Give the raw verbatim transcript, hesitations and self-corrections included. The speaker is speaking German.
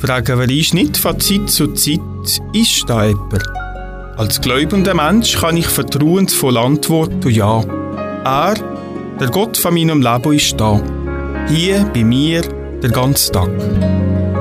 Fragen wir uns nicht von Zeit zu Zeit, ist da jemand? Als glaubender Mensch kann ich vertrauensvoll antworten, ja. Er, der Gott von meinem Leben, ist da. Hier bei mir den ganzen Tag.